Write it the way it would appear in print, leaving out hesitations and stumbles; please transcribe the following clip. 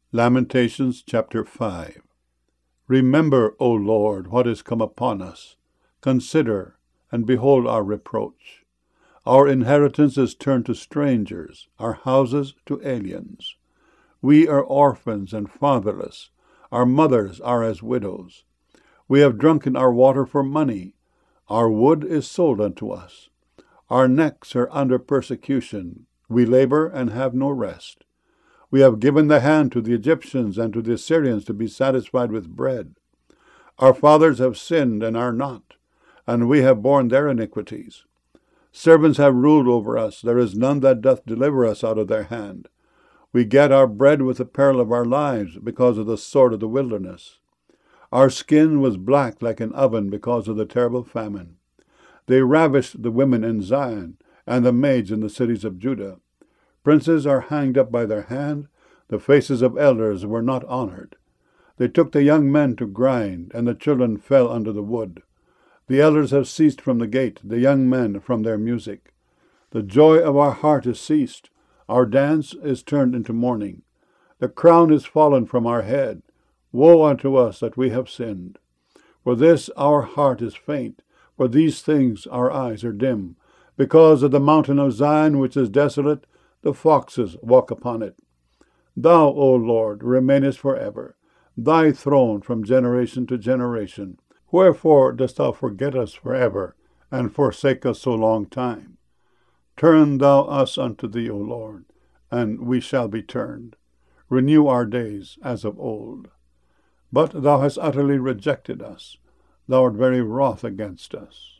Lamentations chapter 5. Remember, O Lord, what is come upon us. Consider, and behold our reproach. Our inheritance is turned to strangers, our houses to aliens. We are orphans and fatherless. Our mothers are as widows. We have drunken our water for money. Our wood is sold unto us. Our necks are under persecution. We labor and have no rest. We have given the hand to the Egyptians and to the Assyrians to be satisfied with bread. Our fathers have sinned and are not, and we have borne their iniquities. Servants have ruled over us. There is none that doth deliver us out of their hand. We get our bread with the peril of our lives because of the sword of the wilderness. Our skin was black like an oven because of the terrible famine. They ravished the women in Zion and the maids in the cities of Judah. Princes are hanged up by their hand. The faces of elders were not honored. They took the young men to grind, and the children fell under the wood. The elders have ceased from the gate, the young men from their music. The joy of our heart is ceased. Our dance is turned into mourning. The crown is fallen from our head. Woe unto us that we have sinned. For this our heart is faint. For these things our eyes are dim. Because of the mountain of Zion, which is desolate, the foxes walk upon it. Thou, O Lord, remainest forever, thy throne from generation to generation. Wherefore dost thou forget us forever, and forsake us so long time? Turn thou us unto thee, O Lord, and we shall be turned. Renew our days as of old. But thou hast utterly rejected us. Thou art very wroth against us.